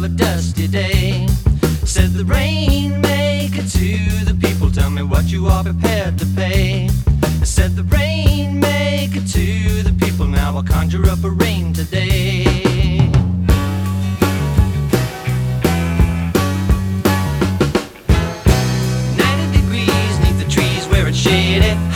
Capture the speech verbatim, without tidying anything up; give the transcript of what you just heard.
of a dusty day. Said the rainmaker to the people, tell me what you are prepared to pay. Said the rainmaker to the people, now I'll conjure up a rain today. Ninety degrees neath the trees where it's shaded,